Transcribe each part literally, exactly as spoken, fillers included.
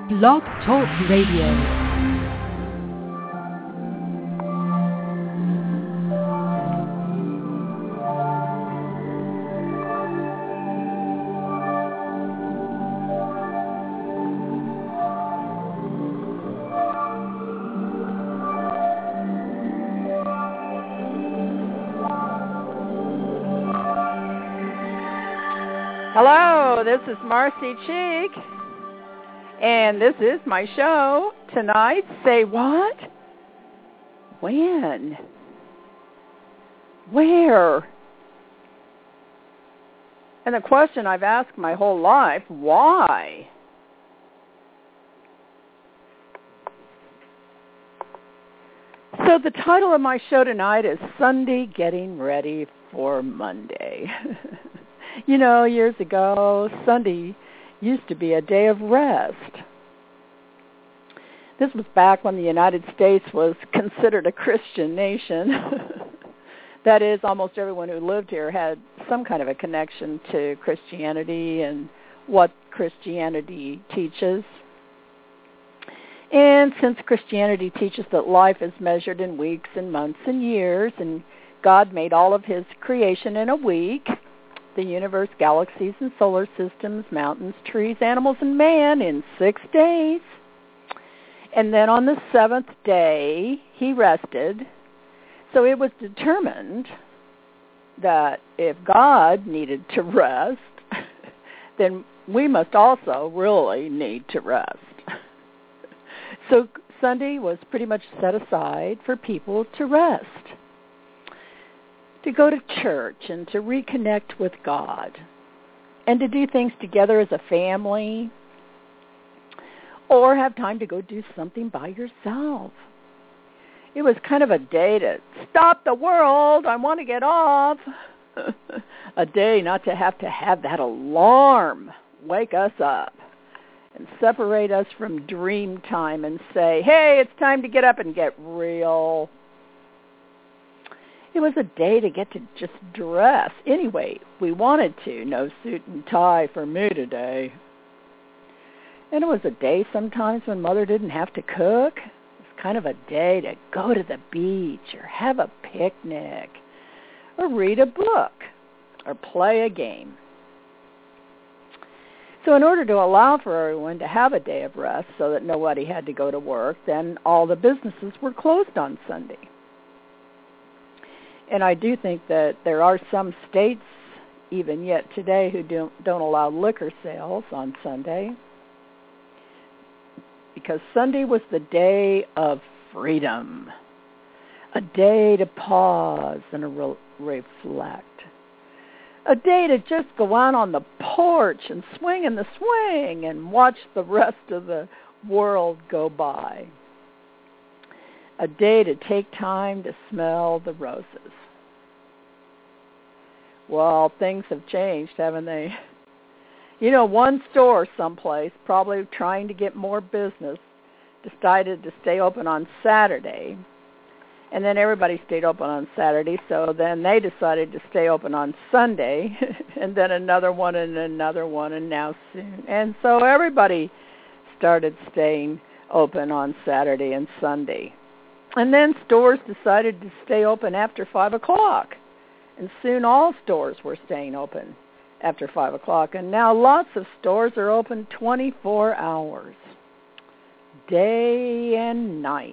Blog Talk Radio. Hello, this is Marcy Cheek, and this is my show tonight. Say what? When? Where? And the question I've asked my whole life, why? So the title of my show tonight is Sunday Getting Ready for Monday. You know, years ago, Sunday used to be a day of rest. This was back when the United States was considered a Christian nation. That is, almost everyone who lived here had some kind of a connection to Christianity and what Christianity teaches. And since Christianity teaches that life is measured in weeks and months and years, and God made all of his creation in a week, the universe, galaxies, and solar systems, mountains, trees, animals, and man in six days. And then on the seventh day, he rested. So it was determined that if God needed to rest, then we must also really need to rest. So Sunday was pretty much set aside for people to rest, to go to church and to reconnect with God, and to do things together as a family, or have time to go do something by yourself. It was kind of a day to stop the world, I want to get off. A day not to have to have that alarm wake us up and separate us from dream time and say, hey, it's time to get up and get real. It was a day to get to just dress any way we wanted to. No suit and tie for me today. And it was a day sometimes when Mother didn't have to cook. It was kind of a day to go to the beach or have a picnic or read a book or play a game. So in order to allow for everyone to have a day of rest so that nobody had to go to work, then all the businesses were closed on Sunday. And I do think that there are some states, even yet today, who don't, don't allow liquor sales on Sunday, because Sunday was the day of freedom, a day to pause and re- reflect, a day to just go out on the porch and swing in the swing and watch the rest of the world go by, a day to take time to smell the roses. Well, things have changed, haven't they? You know, one store someplace, probably trying to get more business, decided to stay open on Saturday. And then everybody stayed open on Saturday, so then they decided to stay open on Sunday, and then another one and another one, and now soon. And so everybody started staying open on Saturday and Sunday. And then stores decided to stay open after five o'clock. And soon all stores were staying open after five o'clock. And now lots of stores are open twenty-four hours, day and night,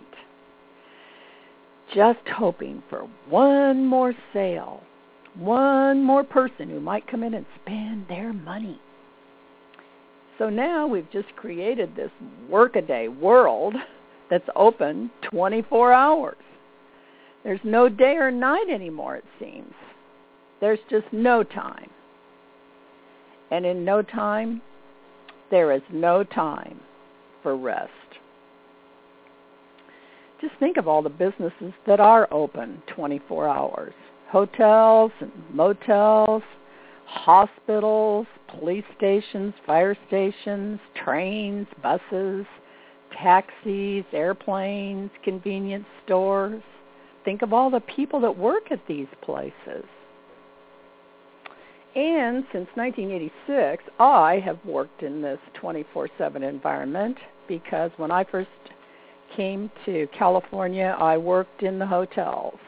just hoping for one more sale, one more person who might come in and spend their money. So now we've just created this workaday world that's open twenty-four hours. There's no day or night anymore, it seems. There's just no time. And in no time, there is no time for rest. Just think of all the businesses that are open twenty-four hours. Hotels and motels, hospitals, police stations, fire stations, trains, buses, taxis, airplanes, convenience stores. Think of all the people that work at these places. And since nineteen eighty-six, I have worked in this twenty-four seven environment because when I first came to California, I worked in the hotels,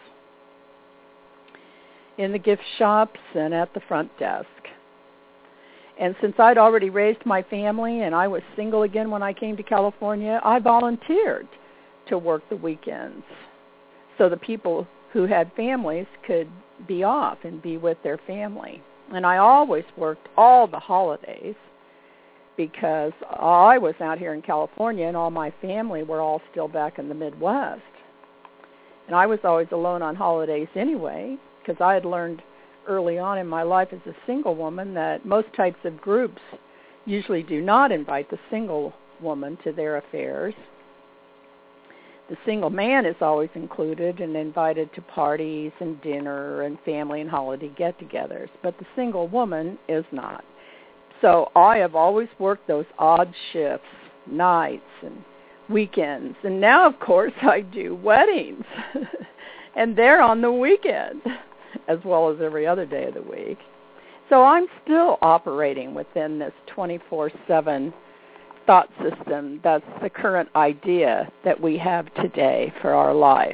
in the gift shops, and at the front desk. And since I'd already raised my family and I was single again when I came to California, I volunteered to work the weekends so the people who had families could be off and be with their family. And I always worked all the holidays because I was out here in California and all my family were all still back in the Midwest. And I was always alone on holidays anyway because I had learned early on in my life as a single woman that most types of groups usually do not invite the single woman to their affairs. The single man is always included and invited to parties and dinner and family and holiday get-togethers, but the single woman is not. So I have always worked those odd shifts, nights and weekends, and now, of course, I do weddings, and they're on the weekend as well as every other day of the week. So I'm still operating within this twenty-four seven thought system. That's the current idea that we have today for our life.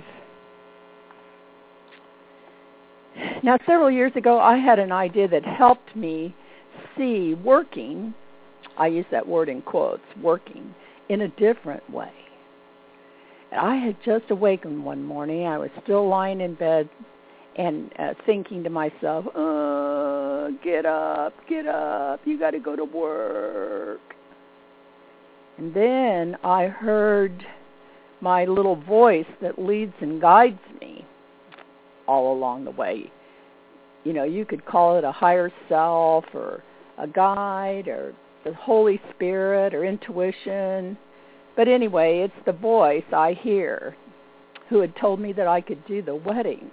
Now, several years ago, I had an idea that helped me see working, I use that word in quotes, working, in a different way. And I had just awakened one morning. I was still lying in bed and uh, thinking to myself, oh, get up, get up, you got to go to work. And then I heard my little voice that leads and guides me all along the way. You know, you could call it a higher self or a guide or the Holy Spirit or intuition. But anyway, it's the voice I hear who had told me that I could do the weddings.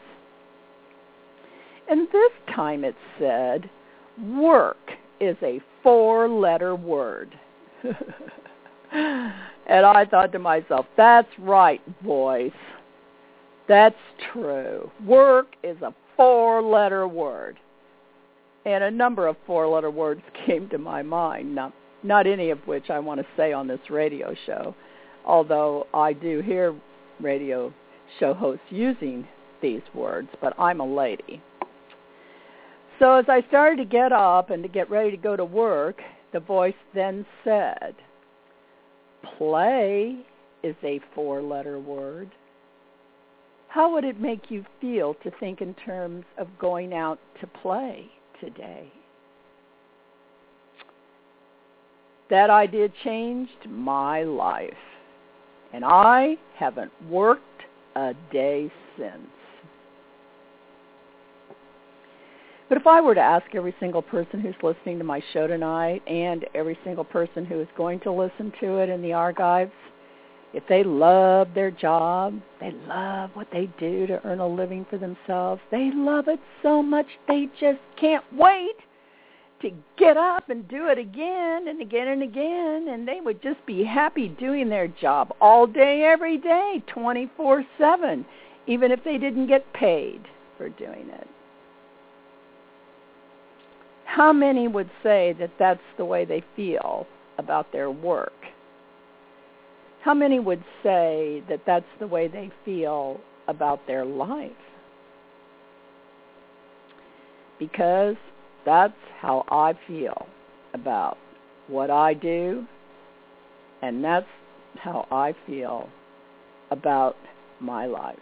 And this time it said, work is a four-letter word. And I thought to myself, that's right, voice. That's true. Work is a four-letter word. And a number of four-letter words came to my mind, not, not any of which I want to say on this radio show, although I do hear radio show hosts using these words, but I'm a lady. So as I started to get up and to get ready to go to work, the voice then said, play is a four-letter word. How would it make you feel to think in terms of going out to play today? That idea changed my life, and I haven't worked a day since. But if I were to ask every single person who's listening to my show tonight and every single person who is going to listen to it in the archives, if they love their job, they love what they do to earn a living for themselves, they love it so much they just can't wait to get up and do it again and again and again, and they would just be happy doing their job all day, every day, twenty-four seven, even if they didn't get paid for doing it. How many would say that that's the way they feel about their work? How many would say that that's the way they feel about their life? Because that's how I feel about what I do, and that's how I feel about my life.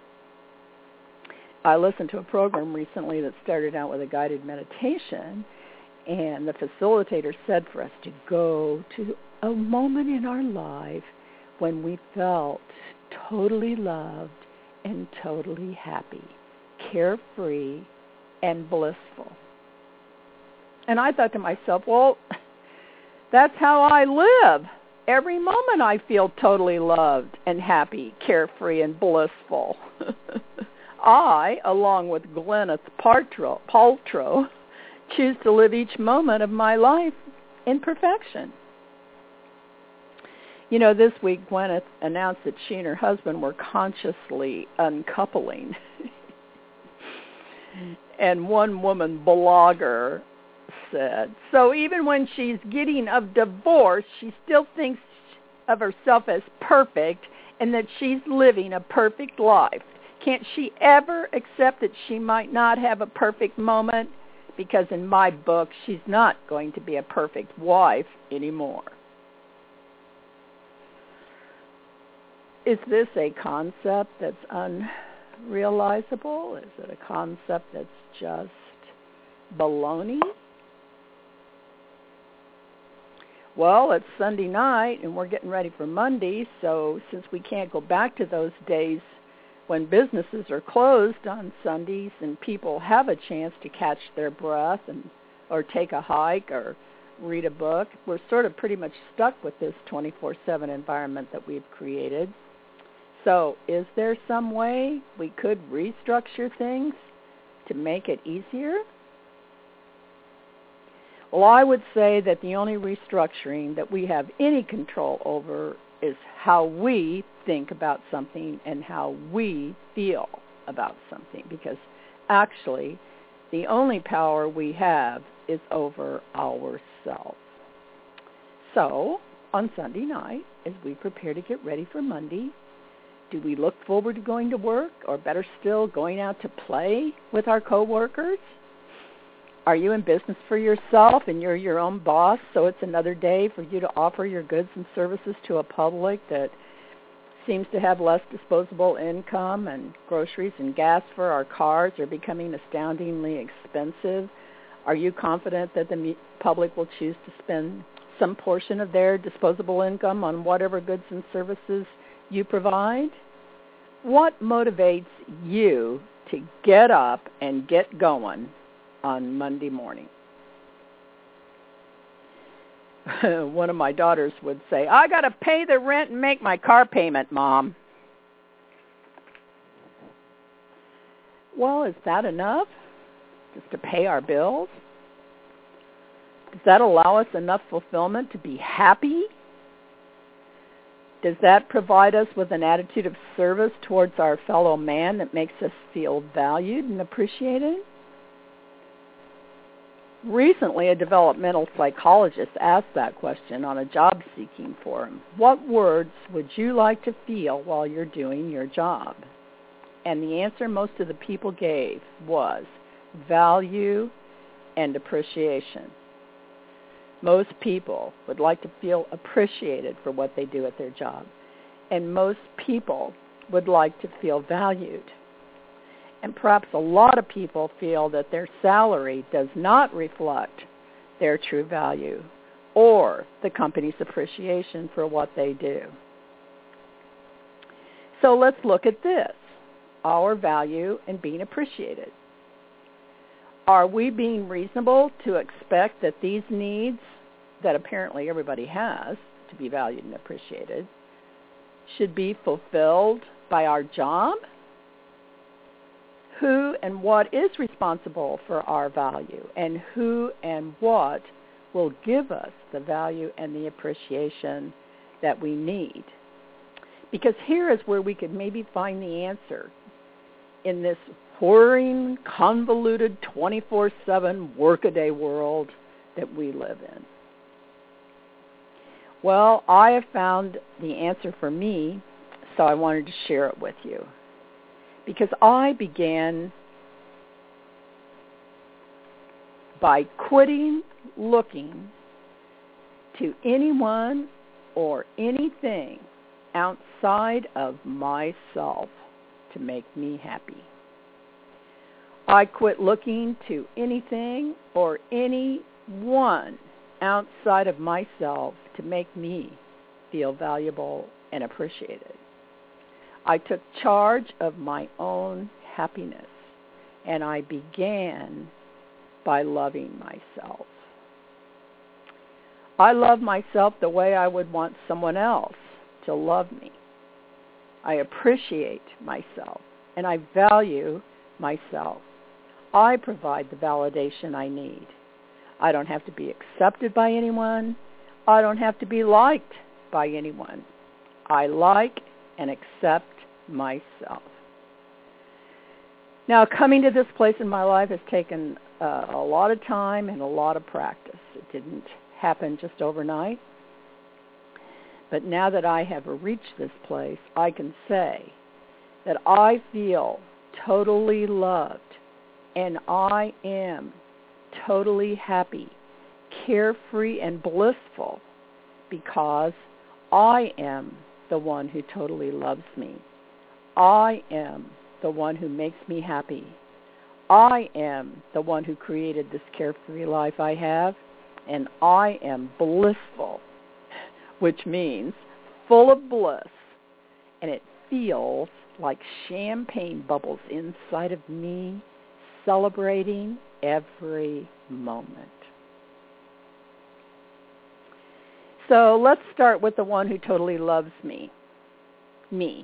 I listened to a program recently that started out with a guided meditation, and the facilitator said for us to go to a moment in our life when we felt totally loved and totally happy, carefree and blissful. And I thought to myself, well, that's how I live. Every moment I feel totally loved and happy, carefree and blissful. I, along with Gwyneth Paltrow, Paltrow, choose to live each moment of my life in perfection. You know, this week Gwyneth announced that she and her husband were consciously uncoupling. And one woman blogger said, so even when she's getting a divorce, she still thinks of herself as perfect and that she's living a perfect life. Can't she ever accept that she might not have a perfect moment? Because in my book, she's not going to be a perfect wife anymore. Is this a concept that's unrealizable? Is it a concept that's just baloney? Well, it's Sunday night, and we're getting ready for Monday, so since we can't go back to those days when businesses are closed on Sundays and people have a chance to catch their breath and or take a hike or read a book, we're sort of pretty much stuck with this twenty-four seven environment that we've created. So is there some way we could restructure things to make it easier? Well, I would say that the only restructuring that we have any control over is how we think about something and how we feel about something, because actually the only power we have is over ourselves. So on Sunday night, as we prepare to get ready for Monday, do we look forward to going to work, or better still, going out to play with our coworkers? Are you in business for yourself and you're your own boss, so it's another day for you to offer your goods and services to a public that seems to have less disposable income, and groceries and gas for our cars are becoming astoundingly expensive? Are you confident that the public will choose to spend some portion of their disposable income on whatever goods and services you provide? What motivates you to get up and get going on Monday morning? One of my daughters would say, I got to pay the rent and make my car payment, Mom. Well, is that enough just to pay our bills? Does that allow us enough fulfillment to be happy? Does that provide us with an attitude of service towards our fellow man that makes us feel valued and appreciated? Recently, a developmental psychologist asked that question on a job-seeking forum. What words would you like to feel while you're doing your job? And the answer most of the people gave was value and appreciation. Most people would like to feel appreciated for what they do at their job. And most people would like to feel valued. And perhaps a lot of people feel that their salary does not reflect their true value or the company's appreciation for what they do. So let's look at this, our value and being appreciated. Are we being reasonable to expect that these needs that apparently everybody has to be valued and appreciated should be fulfilled by our job? Who and what is responsible for our value, and who and what will give us the value and the appreciation that we need? Because here is where we could maybe find the answer in this whirring, convoluted, twenty-four seven workaday world that we live in. Well, I have found the answer for me, so I wanted to share it with you. Because I began by quitting looking to anyone or anything outside of myself to make me happy. I quit looking to anything or anyone outside of myself to make me feel valuable and appreciated. I took charge of my own happiness, and I began by loving myself. I love myself the way I would want someone else to love me. I appreciate myself, and I value myself. I provide the validation I need. I don't have to be accepted by anyone. I don't have to be liked by anyone. I like and accept myself. Now, coming to this place in my life has taken uh, a lot of time and a lot of practice. It didn't happen just overnight. But now that I have reached this place, I can say that I feel totally loved, and I am totally happy, carefree, and blissful because I am the one who totally loves me. I am the one who makes me happy. I am the one who created this carefree life I have, and I am blissful, which means full of bliss, and it feels like champagne bubbles inside of me, celebrating every moment. So let's start with the one who totally loves me, me.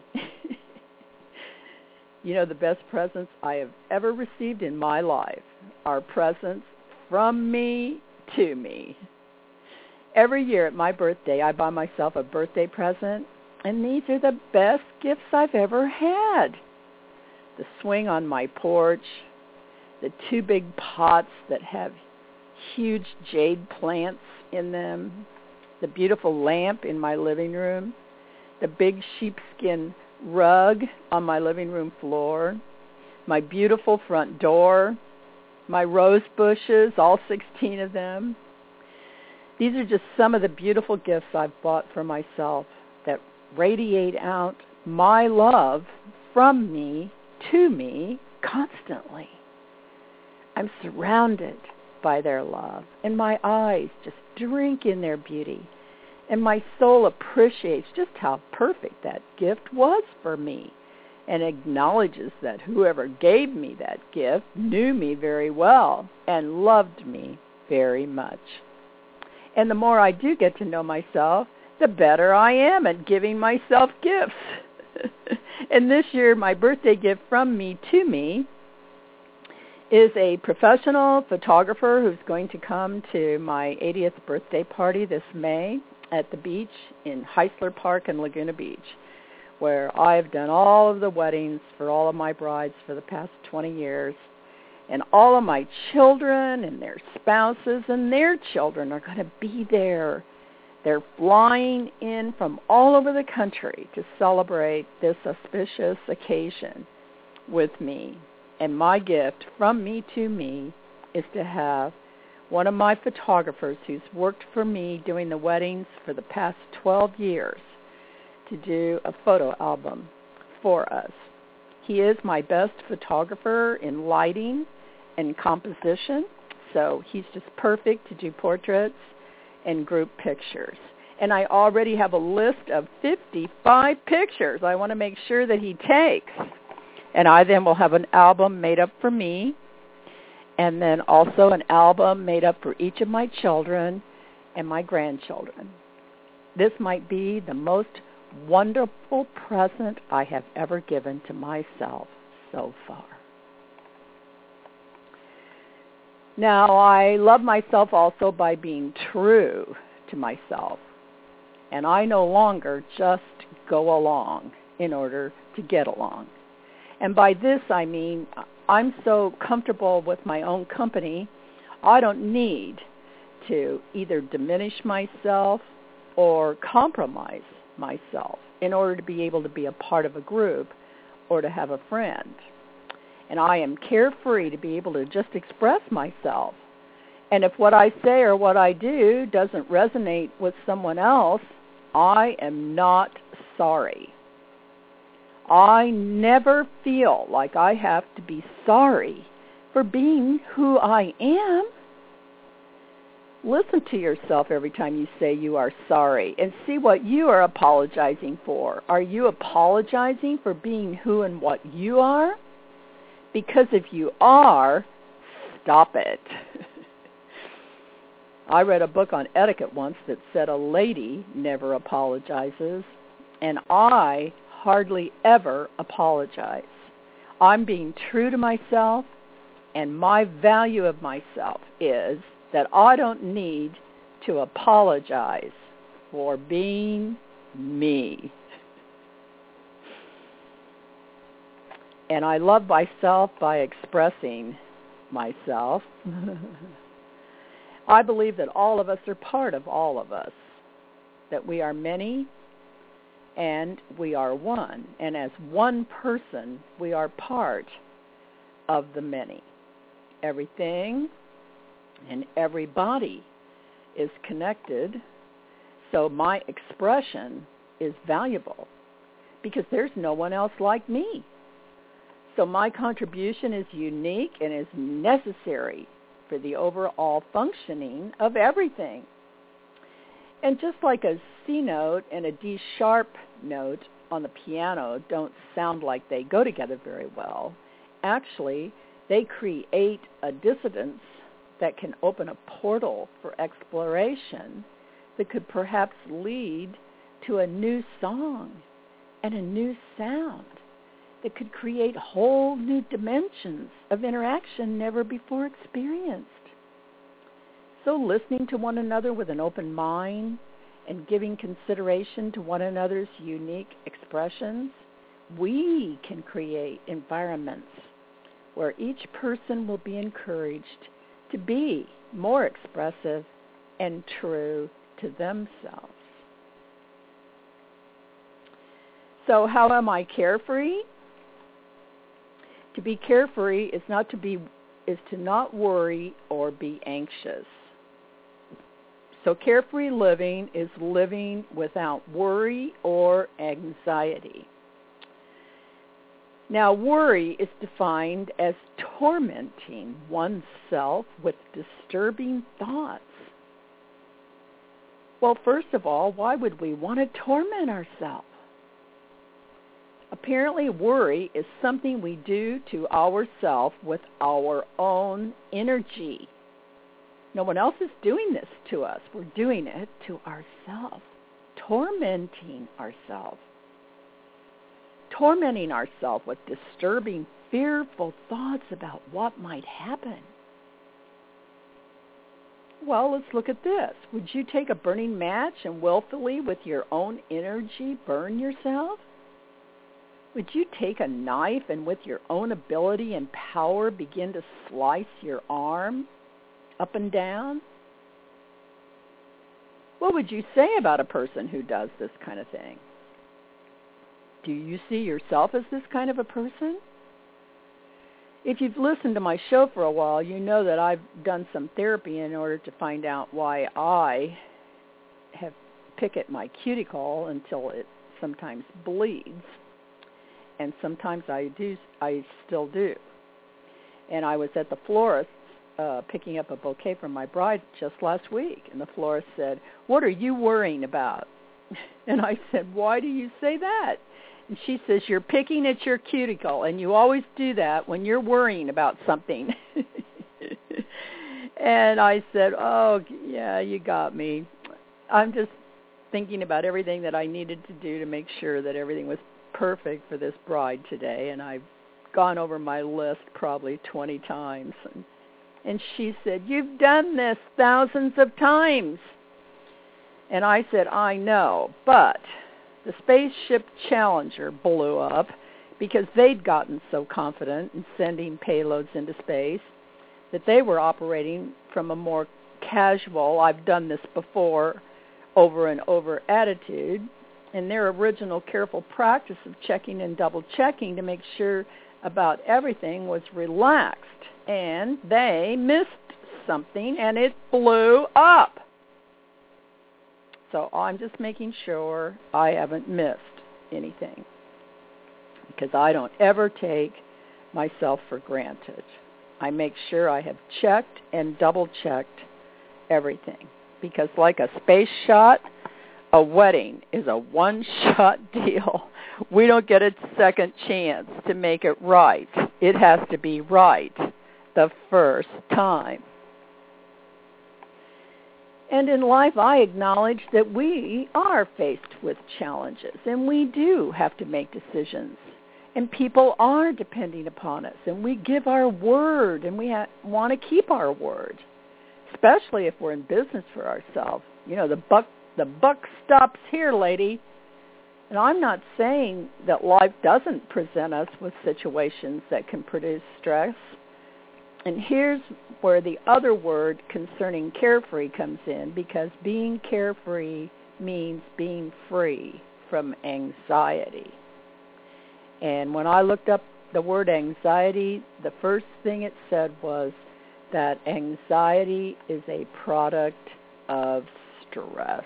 You know, the best presents I have ever received in my life are presents from me to me. Every year at my birthday, I buy myself a birthday present, and these are the best gifts I've ever had. The swing on my porch, the two big pots that have huge jade plants in them, the beautiful lamp in my living room, the big sheepskin rug on my living room floor, my beautiful front door, my rose bushes, all sixteen of them. These are just some of the beautiful gifts I've bought for myself that radiate out my love from me to me constantly. I'm surrounded by their love, and my eyes just drink in their beauty. And my soul appreciates just how perfect that gift was for me and acknowledges that whoever gave me that gift knew me very well and loved me very much. And the more I do get to know myself, the better I am at giving myself gifts. And this year, my birthday gift from me to me is a professional photographer who's going to come to my eightieth birthday party this May at the beach in Heisler Park in Laguna Beach, where I've done all of the weddings for all of my brides for the past twenty years. And all of my children and their spouses and their children are going to be there. They're flying in from all over the country to celebrate this auspicious occasion with me. And my gift from me to me is to have one of my photographers who's worked for me doing the weddings for the past twelve years to do a photo album for us. He is my best photographer in lighting and composition, so he's just perfect to do portraits and group pictures. And I already have a list of fifty-five pictures I want to make sure that he takes. And I then will have an album made up for me, and then also an album made up for each of my children and my grandchildren. This might be the most wonderful present I have ever given to myself so far. Now, I love myself also by being true to myself, and I no longer just go along in order to get along. And by this I mean I'm so comfortable with my own company, I don't need to either diminish myself or compromise myself in order to be able to be a part of a group or to have a friend. And I am carefree to be able to just express myself. And if what I say or what I do doesn't resonate with someone else, I am not sorry. I never feel like I have to be sorry for being who I am. Listen to yourself every time you say you are sorry and see what you are apologizing for. Are you apologizing for being who and what you are? Because if you are, stop it. I read a book on etiquette once that said a lady never apologizes, and I hardly ever apologize. I'm being true to myself, and my value of myself is that I don't need to apologize for being me. And I love myself by expressing myself. I believe that all of us are part of all of us, that we are many and we are one. And as one person, we are part of the many. Everything and everybody is connected, so my expression is valuable because there's no one else like me. So my contribution is unique and is necessary for the overall functioning of everything. And just like a C note and a D sharp note on the piano don't sound like they go together very well, actually they create a dissonance that can open a portal for exploration that could perhaps lead to a new song and a new sound that could create whole new dimensions of interaction never before experienced. So listening to one another with an open mind and giving consideration to one another's unique expressions, we can create environments where each person will be encouraged to be more expressive and true to themselves. So how am I carefree? To be carefree is not to be is to not worry or be anxious. So carefree living is living without worry or anxiety. Now, worry is defined as tormenting oneself with disturbing thoughts. Well, first of all, why would we want to torment ourselves? Apparently, worry is something we do to ourselves with our own energy. No one else is doing this to us. We're doing it to ourselves, tormenting ourselves. Tormenting ourselves with disturbing, fearful thoughts about what might happen. Well, let's look at this. Would you take a burning match and willfully, with your own energy, burn yourself? Would you take a knife and with your own ability and power begin to slice your arm up and down? What would you say about a person who does this kind of thing? Do you see yourself as this kind of a person? If you've listened to my show for a while, you know that I've done some therapy in order to find out why I have pick at my cuticle until it sometimes bleeds. And sometimes I do, I still do. And I was at the florist uh, picking up a bouquet for my bride just last week, and the florist said, "What are you worrying about?" And I said, "Why do you say that?" And she says, "You're picking at your cuticle, and you always do that when you're worrying about something." And I said, "Oh, yeah, you got me. I'm just thinking about everything that I needed to do to make sure that everything was perfect for this bride today, and I've gone over my list probably twenty times." And, and she said, "You've done this thousands of times." And I said, "I know, but the spaceship Challenger blew up because they'd gotten so confident in sending payloads into space that they were operating from a more casual, I've done this before, over and over attitude, and their original careful practice of checking and double-checking to make sure about everything was relaxed. And they missed something, and it blew up. So I'm just making sure I haven't missed anything, because I don't ever take myself for granted. I make sure I have checked and double-checked everything, because like a space shot, a wedding is a one-shot deal. We don't get a second chance to make it right. It has to be right the first time. And in life, I acknowledge that we are faced with challenges, and we do have to make decisions. And people are depending upon us, and we give our word, and we ha- want to keep our word, especially if we're in business for ourselves. You know, the buck the buck stops here, lady. And I'm not saying that life doesn't present us with situations that can produce stress. And here's where the other word concerning carefree comes in, because being carefree means being free from anxiety. And when I looked up the word anxiety, the first thing it said was that anxiety is a product of stress.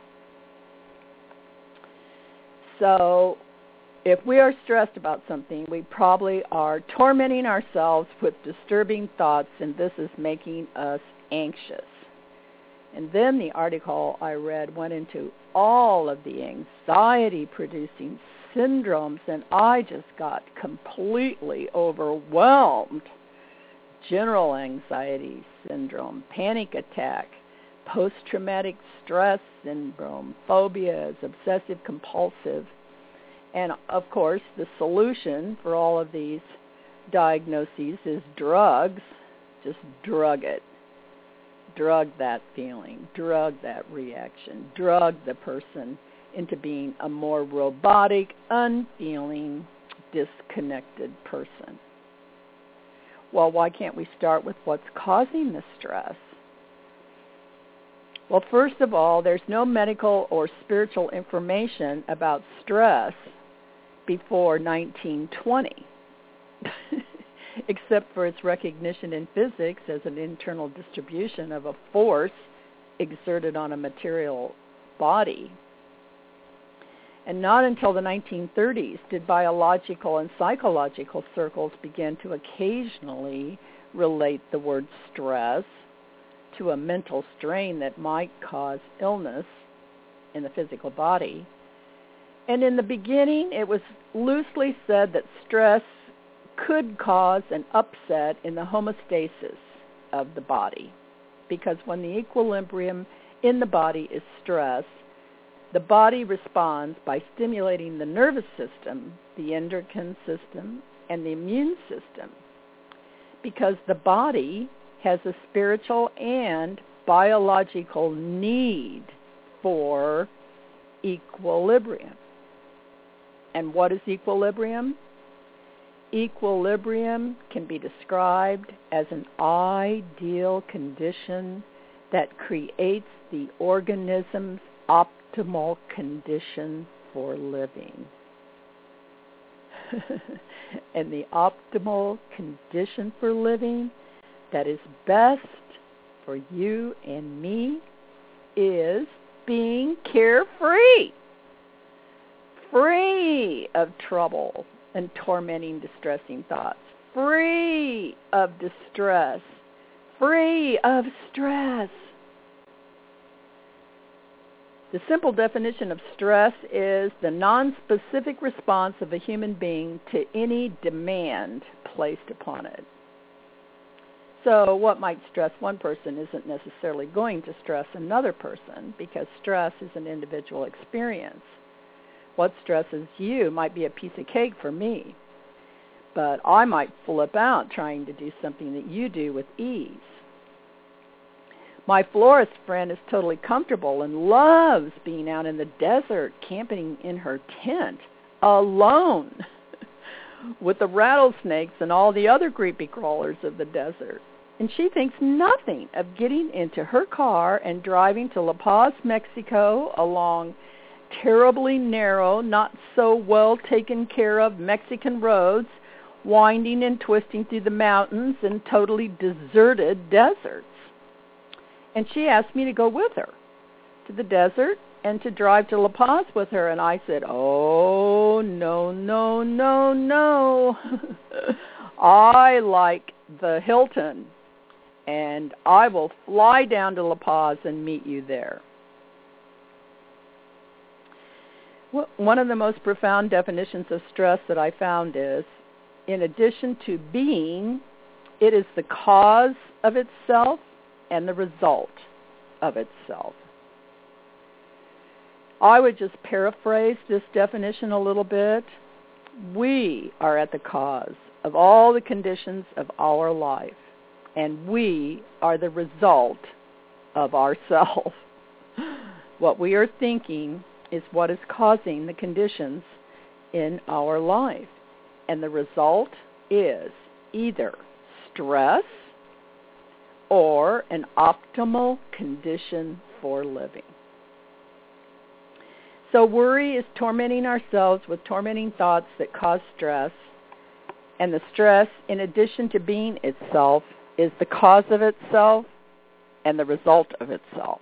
So if we are stressed about something, we probably are tormenting ourselves with disturbing thoughts, and this is making us anxious. And then the article I read went into all of the anxiety-producing syndromes, and I just got completely overwhelmed. General anxiety syndrome, panic attack, post-traumatic stress syndrome, phobias, obsessive-compulsive. And, of course, the solution for all of these diagnoses is drugs. Just drug it. Drug that feeling. Drug that reaction. Drug the person into being a more robotic, unfeeling, disconnected person. Well, why can't we start with what's causing the stress? Well, first of all, there's no medical or spiritual information about stress before nineteen twenty, except for its recognition in physics as an internal distribution of a force exerted on a material body. And not until the nineteen thirties did biological and psychological circles begin to occasionally relate the word stress to a mental strain that might cause illness in the physical body. And in the beginning, it was loosely said that stress could cause an upset in the homeostasis of the body, because when the equilibrium in the body is stressed, the body responds by stimulating the nervous system, the endocrine system, and the immune system, because the body has a spiritual and biological need for equilibrium. And what is equilibrium? Equilibrium can be described as an ideal condition that creates the organism's optimal condition for living. And the optimal condition for living that is best for you and me is being carefree, free of trouble and tormenting, distressing thoughts, free of distress, free of stress. The simple definition of stress is the non-specific response of a human being to any demand placed upon it. So what might stress one person isn't necessarily going to stress another person, because stress is an individual experience. What stresses you might be a piece of cake for me, but I might flip out trying to do something that you do with ease. My florist friend is totally comfortable and loves being out in the desert, camping in her tent, alone, with the rattlesnakes and all the other creepy crawlers of the desert. And she thinks nothing of getting into her car and driving to La Paz, Mexico, along terribly narrow, not so well taken care of Mexican roads, winding and twisting through the mountains and totally deserted deserts. And she asked me to go with her to the desert and to drive to La Paz with her. And I said, oh, no, no, no, no. I like the Hilton, and I will fly down to La Paz and meet you there. One of the most profound definitions of stress that I found is, in addition to being, it is the cause of itself and the result of itself. I would just paraphrase this definition a little bit. We are at the cause of all the conditions of our life, and we are the result of ourselves. What we are thinking, is what is causing the conditions in our life. And the result is either stress or an optimal condition for living. So worry is tormenting ourselves with tormenting thoughts that cause stress. And the stress, in addition to being itself, is the cause of itself and the result of itself.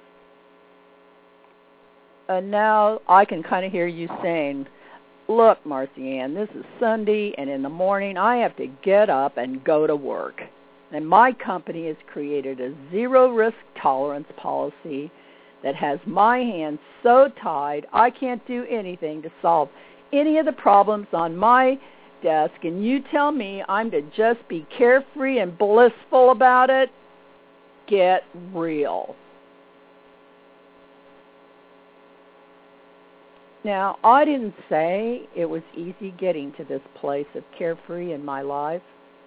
And now I can kind of hear you saying, look, Marcy Ann, this is Sunday, and in the morning I have to get up and go to work. And my company has created a zero-risk tolerance policy that has my hands so tied I can't do anything to solve any of the problems on my desk, and you tell me I'm to just be carefree and blissful about it? Get real. Now, I didn't say it was easy getting to this place of carefree in my life.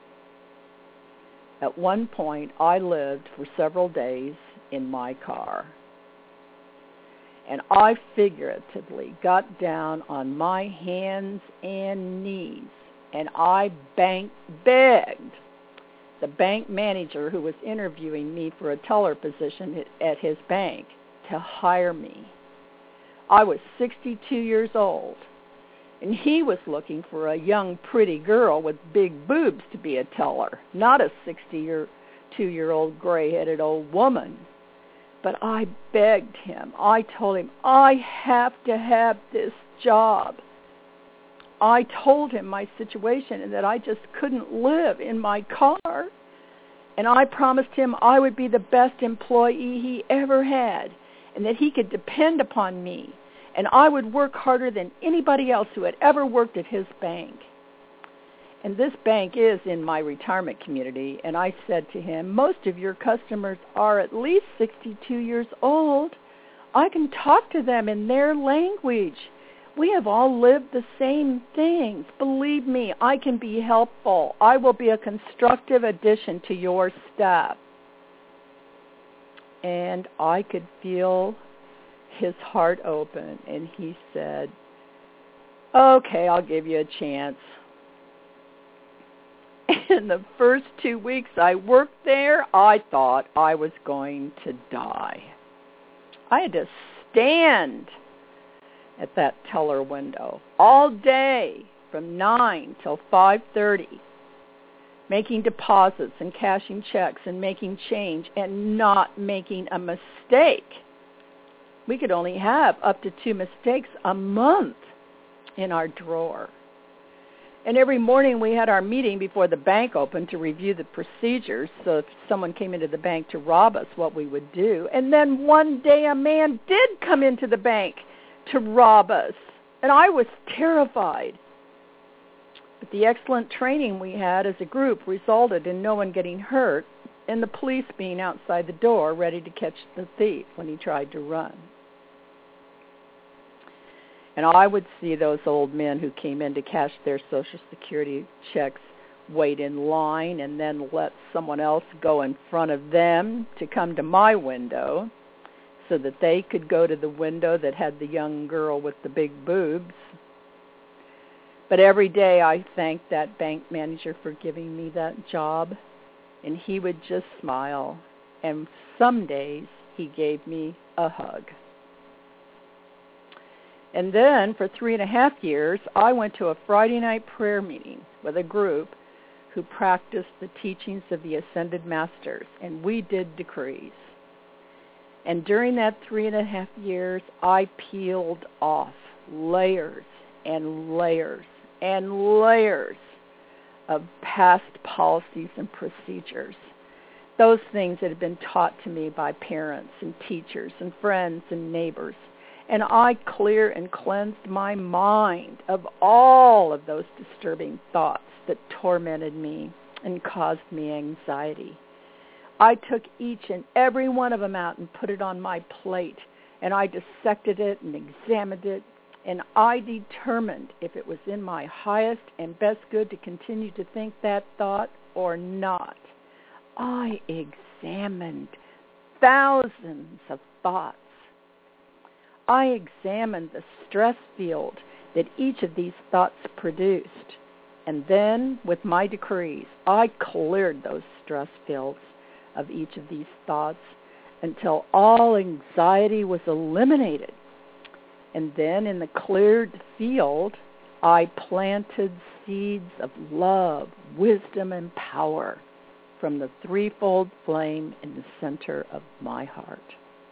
At one point, I lived for several days in my car. And I figuratively got down on my hands and knees, and I bank begged the bank manager who was interviewing me for a teller position at his bank to hire me. I was sixty-two years old, and he was looking for a young, pretty girl with big boobs to be a teller, not a sixty-two-year-old gray-headed old woman. But I begged him. I told him, I have to have this job. I told him my situation and that I just couldn't live in my car. And I promised him I would be the best employee he ever had and that he could depend upon me. And I would work harder than anybody else who had ever worked at his bank. And this bank is in my retirement community, and I said to him, most of your customers are at least sixty-two years old. I can talk to them in their language. We have all lived the same things. Believe me, I can be helpful. I will be a constructive addition to your staff. And I could feel his heart open, and he said, okay, I'll give you a chance. In the first two weeks I worked there, I thought I was going to die. I had to stand at that teller window all day from nine till five thirty, making deposits and cashing checks and making change and not making a mistake. We could only have up to two mistakes a month in our drawer. And every morning we had our meeting before the bank opened to review the procedures, so if someone came into the bank to rob us, what we would do. And then one day a man did come into the bank to rob us, and I was terrified. But the excellent training we had as a group resulted in no one getting hurt and the police being outside the door ready to catch the thief when he tried to run. And I would see those old men who came in to cash their Social Security checks wait in line and then let someone else go in front of them to come to my window so that they could go to the window that had the young girl with the big boobs. But every day I thanked that bank manager for giving me that job, and he would just smile, and some days he gave me a hug. And then for three and a half years, I went to a Friday night prayer meeting with a group who practiced the teachings of the Ascended Masters, and we did decrees. And during that three and a half years, I peeled off layers and layers and layers of past policies and procedures, those things that had been taught to me by parents and teachers and friends and neighbors. And I cleared and cleansed my mind of all of those disturbing thoughts that tormented me and caused me anxiety. I took each and every one of them out and put it on my plate, and I dissected it and examined it, and I determined if it was in my highest and best good to continue to think that thought or not. I examined thousands of thoughts. I examined the stress field that each of these thoughts produced. And then, with my decrees, I cleared those stress fields of each of these thoughts until all anxiety was eliminated. And then, in the cleared field, I planted seeds of love, wisdom, and power from the threefold flame in the center of my heart.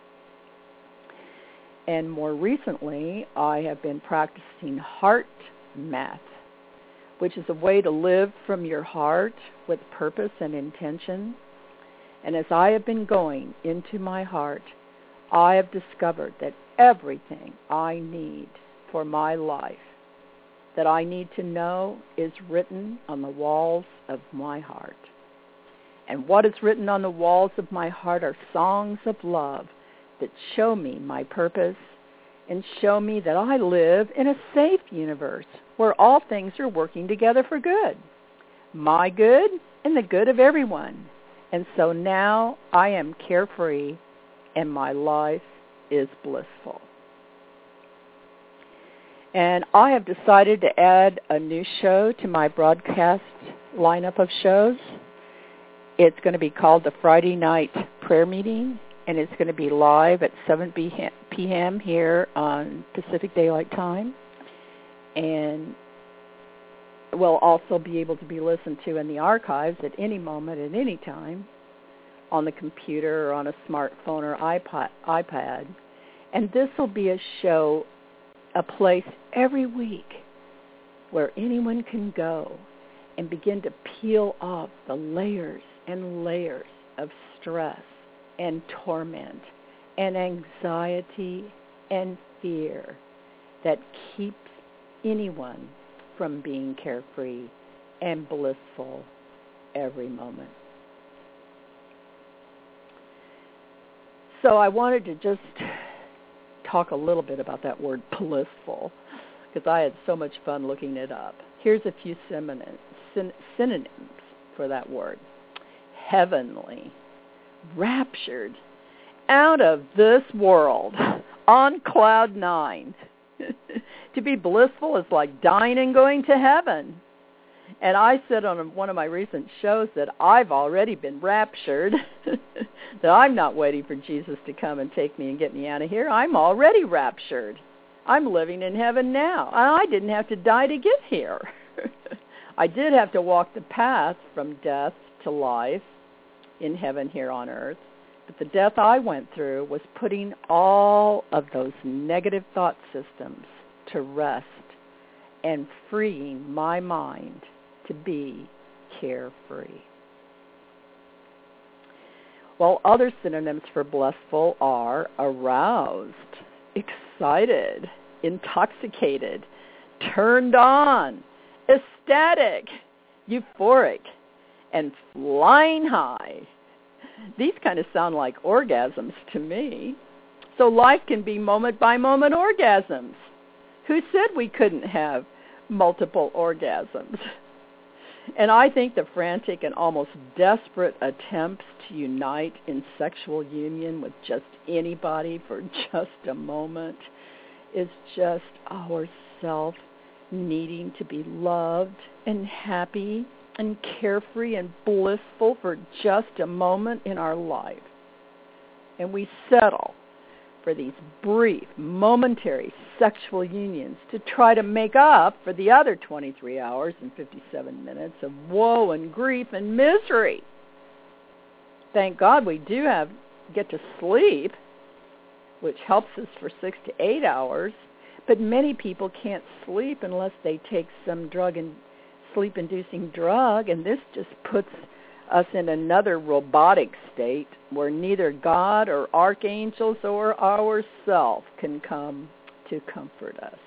And more recently, I have been practicing heart math, which is a way to live from your heart with purpose and intention. And as I have been going into my heart, I have discovered that everything I need for my life, that I need to know, is written on the walls of my heart. And what is written on the walls of my heart are songs of love that show me my purpose and show me that I live in a safe universe where all things are working together for good, my good and the good of everyone. And so now I am carefree and my life is blissful. And I have decided to add a new show to my broadcast lineup of shows. It's going to be called the Friday Night Prayer Meeting, and it's going to be live at seven p.m. here on Pacific Daylight Time, and will also be able to be listened to in the archives at any moment, at any time, on the computer or on a smartphone or iPod, iPad. And this will be a show, a place every week where anyone can go and begin to peel off the layers and layers of stress and torment and anxiety and fear that keeps anyone from being carefree and blissful every moment. So I wanted to just talk a little bit about that word blissful because I had so much fun looking it up. Here's a few synonyms, synonyms for that word. Heavenly, raptured, out of this world, on cloud nine. To be blissful is like dying and going to heaven. And I said on one of my recent shows that I've already been raptured, that I'm not waiting for Jesus to come and take me and get me out of here. I'm already raptured. I'm living in heaven now. I didn't have to die to get here. I did have to walk the path from death to life in heaven here on earth. But the death I went through was putting all of those negative thought systems to rest and freeing my mind to be carefree. While other synonyms for blissful are aroused, excited, intoxicated, turned on, ecstatic, euphoric, and flying high. These kind of sound like orgasms to me. So life can be moment-by-moment orgasms. Who said we couldn't have multiple orgasms? And I think the frantic and almost desperate attempts to unite in sexual union with just anybody for just a moment is just ourself needing to be loved and happy and carefree and blissful for just a moment in our life. And we settle for these brief, momentary sexual unions to try to make up for the other twenty-three hours and fifty-seven minutes of woe and grief and misery. Thank God we do have get to sleep, which helps us for six to eight hours, but many people can't sleep unless they take some drug and sleep-inducing drug, and this just puts us in another robotic state where neither God or archangels or ourself can come to comfort us.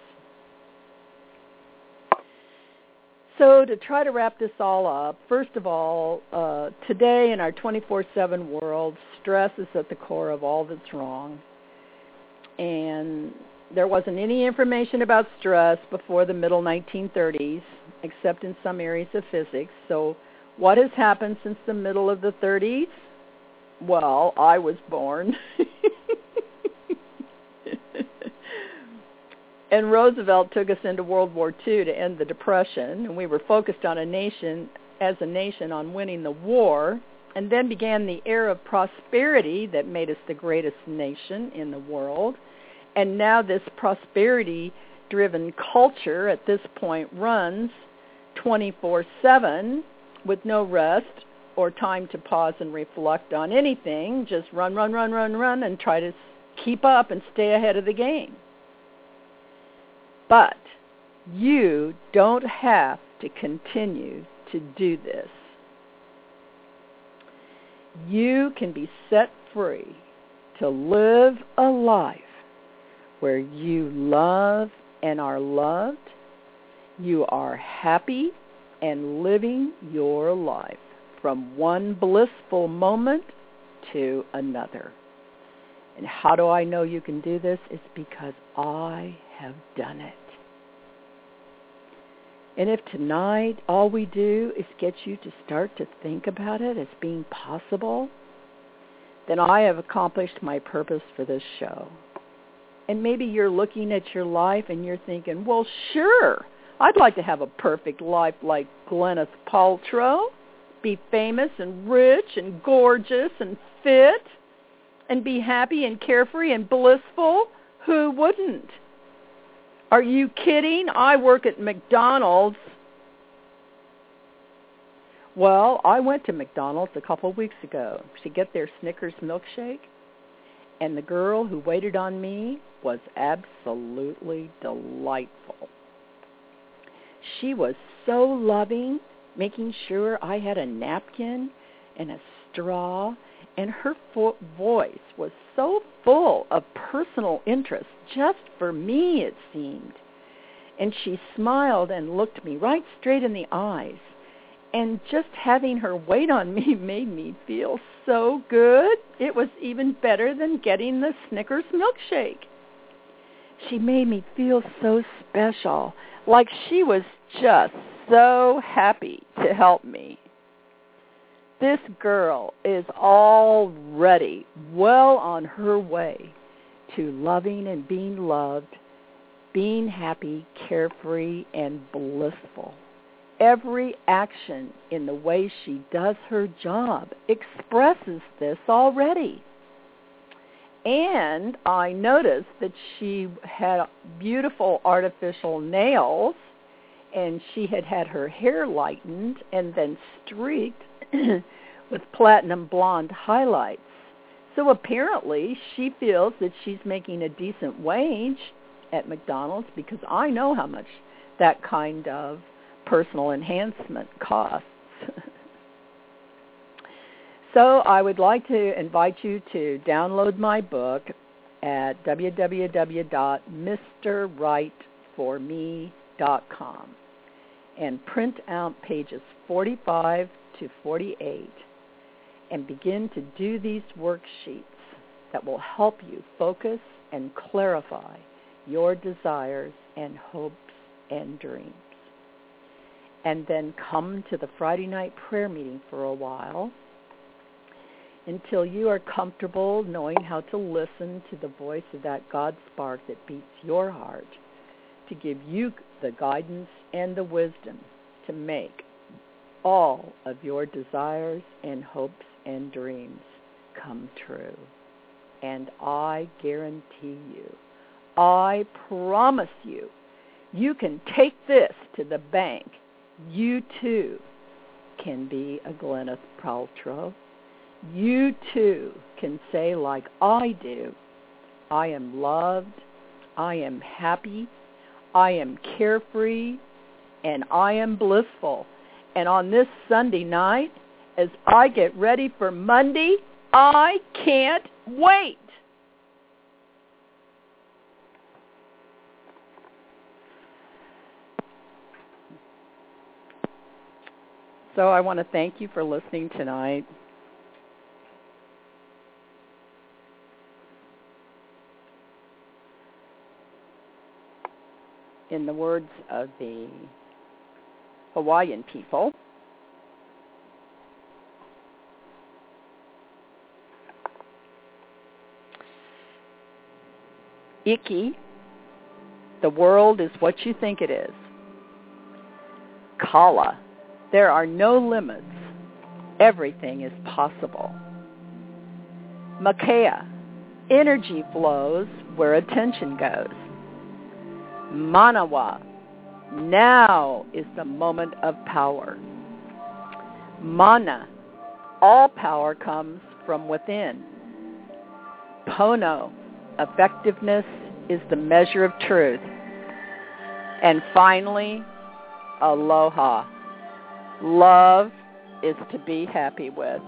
So to try to wrap this all up, first of all, uh, today in our twenty-four seven world, stress is at the core of all that's wrong. And there wasn't any information about stress before the middle nineteen thirties, except in some areas of physics. So what has happened since the middle of the thirties? Well, I was born. And Roosevelt took us into World War Two to end the Depression, and we were focused on a nation, as a nation, on winning the war, and then began the era of prosperity that made us the greatest nation in the world. And now this prosperity-driven culture at this point runs twenty-four seven with no rest or time to pause and reflect on anything. Just run, run, run, run, run, and try to keep up and stay ahead of the game. But you don't have to continue to do this. You can be set free to live a life where you love and are loved. You are happy and living your life from one blissful moment to another. And how do I know you can do this? It's because I have done it. And if tonight all we do is get you to start to think about it as being possible, then I have accomplished my purpose for this show. And maybe you're looking at your life and you're thinking, well, sure, I'd like to have a perfect life like Gwyneth Paltrow, be famous and rich and gorgeous and fit, and be happy and carefree and blissful. Who wouldn't? Are you kidding? I work at McDonald's. Well, I went to McDonald's a couple of weeks ago to get their Snickers milkshake, and the girl who waited on me was absolutely delightful. She was so loving, making sure I had a napkin and a straw, and her fo- voice was so full of personal interest, just for me, it seemed. And she smiled and looked me right straight in the eyes. And just having her wait on me made me feel so good. It was even better than getting the Snickers milkshake. She made me feel so special, like she was just so happy to help me. This girl is already well on her way to loving and being loved, being happy, carefree, and blissful. Every action in the way she does her job expresses this already. And I noticed that she had beautiful artificial nails, and she had had her hair lightened and then streaked with platinum blonde highlights. So apparently she feels that she's making a decent wage at McDonald's, because I know how much that kind of personal enhancement costs. So I would like to invite you to download my book at w w w dot mister right for me dot com and print out pages forty-five to forty-eight and begin to do these worksheets that will help you focus and clarify your desires and hopes and dreams. And then come to the Friday night prayer meeting for a while until you are comfortable knowing how to listen to the voice of that God spark that beats your heart to give you the guidance and the wisdom to make all of your desires and hopes and dreams come true. And I guarantee you, I promise you, you can take this to the bank. You too can be a Gwyneth Paltrow. You too can say, like I do, I am loved, I am happy, I am carefree, and I am blissful. And on this Sunday night, as I get ready for Monday, I can't wait. So I want to thank you for listening tonight. In the words of the Hawaiian people, Iki The world is what you think it is. Kala. There are no limits. Everything is possible. Makaya. Energy flows where attention goes. Manawa. Now is the moment of power. Mana. All power comes from within. Pono. Effectiveness is the measure of truth. And finally, aloha. Love is to be happy with.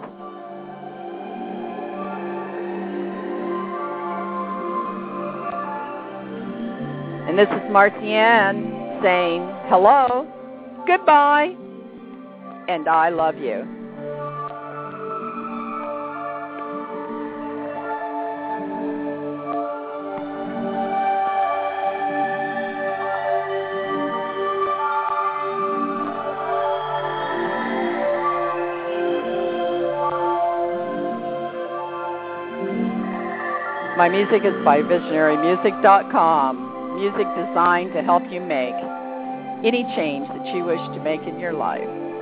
And this is Marcianne saying hello, goodbye, and I love you. My music is by visionary music dot com. Music designed to help you make any change that you wish to make in your life.